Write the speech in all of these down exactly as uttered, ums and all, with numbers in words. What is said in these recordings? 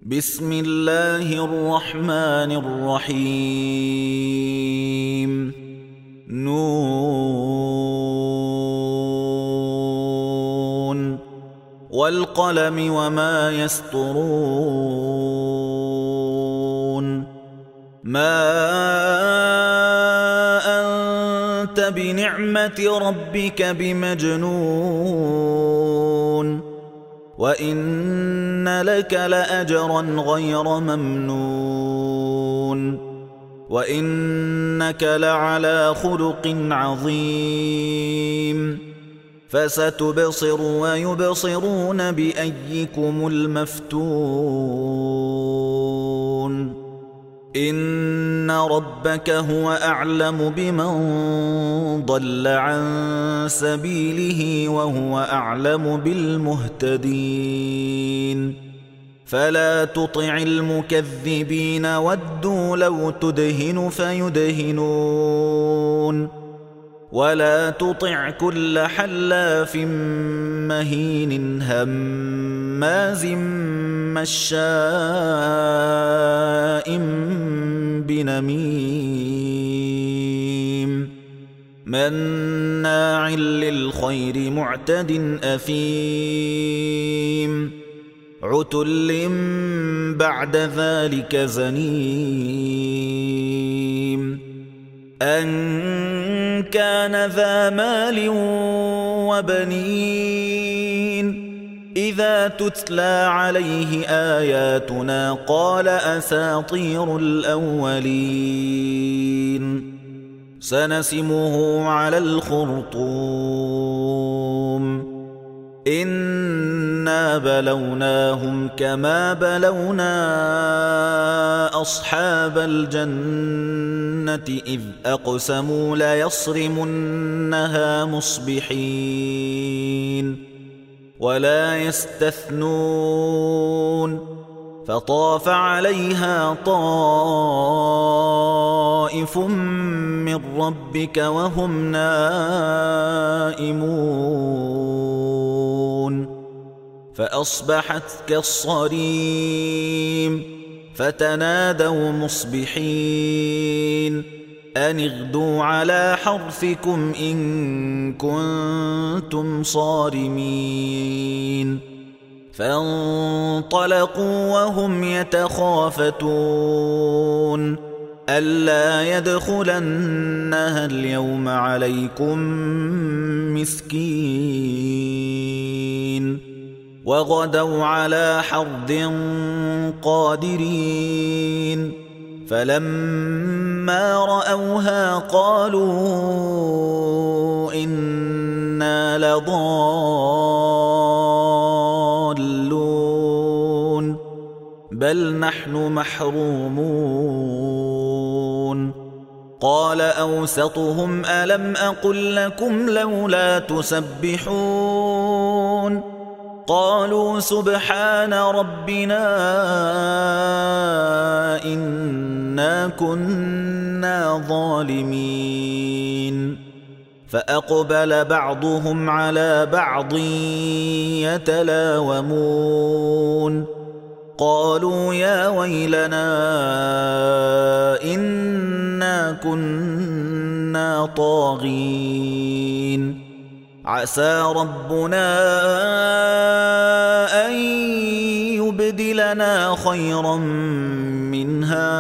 بسم الله الرحمن الرحيم نون والقلم وما يسطرون ما أنت بنعمة ربك بمجنون وإن لك لأجرا غير ممنون وإنك لعلى خلق عظيم فستبصر ويبصرون بأيكم المفتون إن ربك هو أعلم بمن ضل عن سبيله وهو أعلم بالمهتدين فلا تطع المكذبين ودوا لو تدهن فيدهنون ولا تطع كل حلاف مهين هماز مشاء بنميم مناع للخير معتد أثيم عتل بعد ذلك زنيم أن كان ذا مال وبنين إذا تتلى عليه آياتنا قال أساطير الأولين سنسمه على الخرطوم إنا بلوناهم كما بلونا أصحاب الجنة إذ أقسموا ليصرمنها مصبحين ولا يستثنون فطاف عليها طائف من ربك وهم نائمون فأصبحت كالصريم فتنادوا مصبحين أن اغدوا على حرثكم إن كنتم صارمين فانطلقوا وهم يتخافتون ألا يدخلنها اليوم عليكم مسكين وغدوا على حرد قادرين فلما رأوها قالوا إنا لضالون بل نحن محرومون قال أوسطهم ألم أقل لكم لولا تسبحون قالوا سبحان ربنا إنا كنا ظالمين فأقبل بعضهم على بعض يتلاومون قالوا يا ويلنا إنا كنا طاغين عسى ربنا أن يبدلنا خيرا منها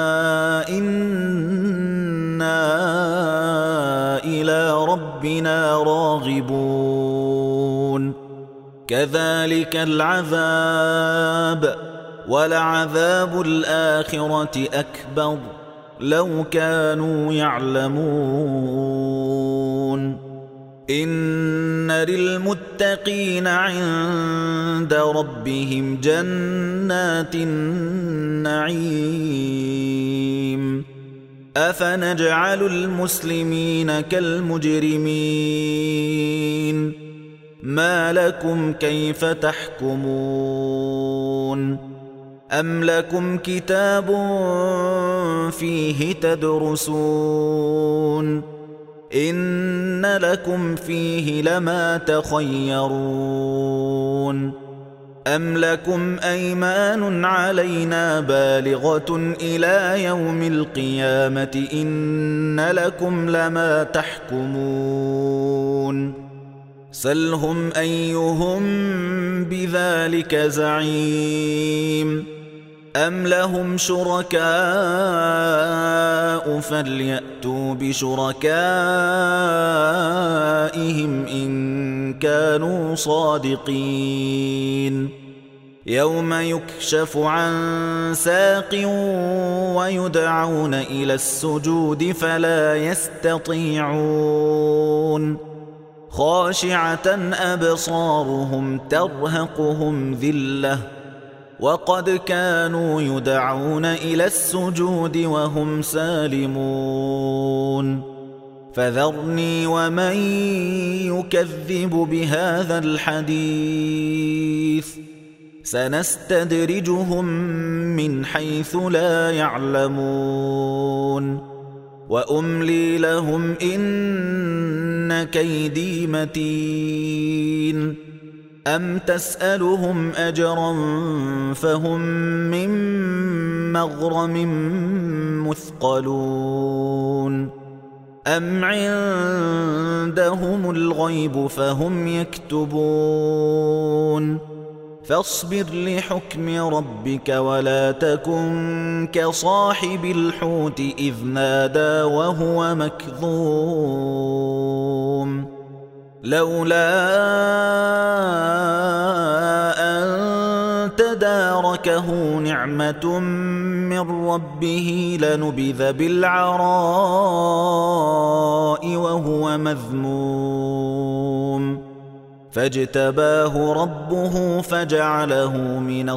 إنا إلى ربنا راغبون كذلك العذاب ولعذاب الآخرة أكبر لو كانوا يعلمون إن للمتقين عند ربهم جنات النعيم أفنجعل المسلمين كالمجرمين ما لكم كيف تحكمون أم لكم كتاب فيه تدرسون إن لكم فيه لما تخيرون أم لكم أيمان علينا بالغة إلى يوم القيامة إن لكم لما تحكمون سلهم أيهم بذلك زعيم أم لهم شركاء فليأتوا بشركائهم إن كانوا صادقين يوم يكشف عن ساق ويدعون إلى السجود فلا يستطيعون خاشعة أبصارهم ترهقهم ذلة وقد كانوا يدعون إلى السجود وهم سالمون فذرني ومن يكذب بهذا الحديث سنستدرجهم من حيث لا يعلمون وأملي لهم إن كيدي متين أم تسألهم أجرا فهم من مغرم مثقلون أم عندهم الغيب فهم يكتبون فاصبر لحكم ربك ولا تكن كصاحب الحوت إذ نادى وهو مكظوم لولا أن تداركه نعمة من ربه لنبذ بالعراء وهو مذموم فاجتباه ربه فجعله من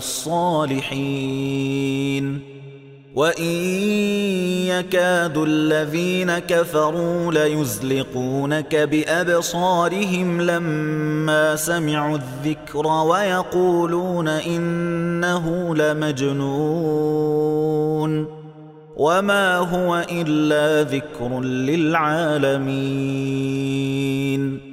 الصالحين وإن يكاد الذين كفروا ليزلقونك بأبصارهم لما سمعوا الذكر ويقولون إنه لمجنون وما هو إلا ذكر للعالمين